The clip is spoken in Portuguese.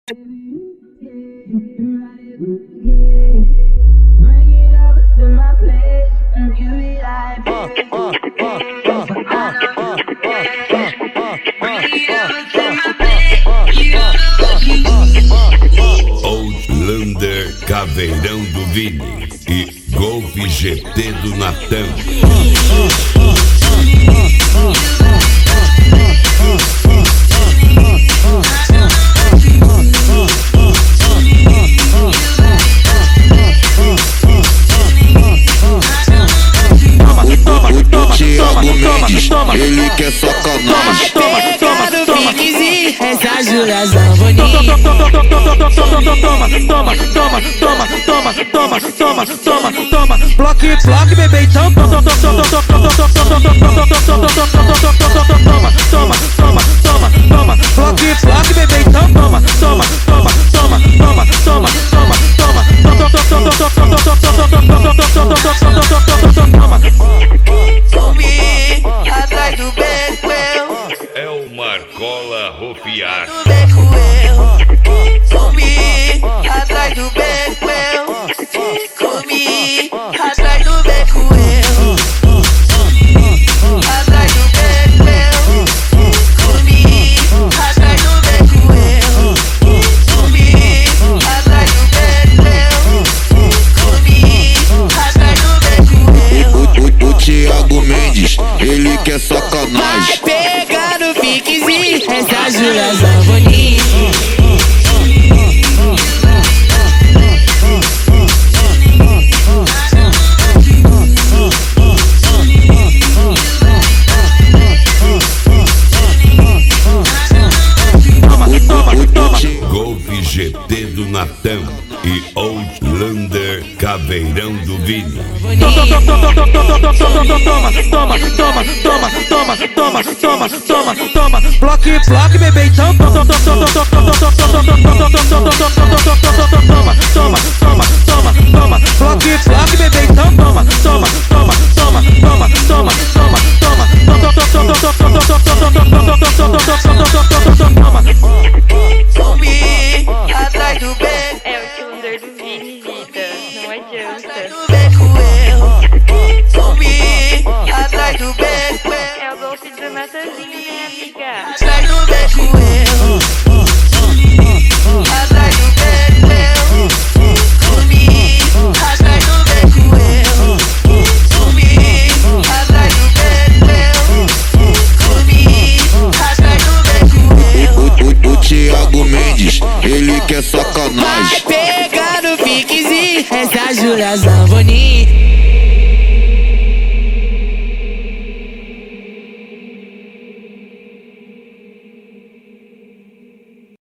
Outlander, Caveirão do Vini e Golf GT do Natan. Ele quer sacanagem. Pega no piquezinho, essa Júlia Zamboni. Toma. Bloque, bebê, então. Toma. Bloque, bebê, então. Toma. Comi atrás do beco, É o Marcola Rofiar. comi atrás do beco, comi atrás do beco, atrás do beco, comi atrás do beco, comi atrás do beco, comi atrás do beco. O Thiago Mendes, ele quer sacanagem. Vai pegar no piquezinho, essa Júlia Zamboni. Golf GT do Natan e Outlander, Caveirão do Vini. Toma. Bloque, bebê, então. Toma. Bloque, bebê, então. Toma. Comi atrás do beco, É o Outlander do Vini, vida. Não adianta. do beco, comi atrás do beco, É o golpe do Natanzinho, né, amiga? atrás do beco, atrás do beco, comi atrás do beco, comi atrás do beco, comi atrás do beco. O Thiago Mendes, ele quer sacanagem. Vai pegar no piquezinho, essa Júlia Zamboni.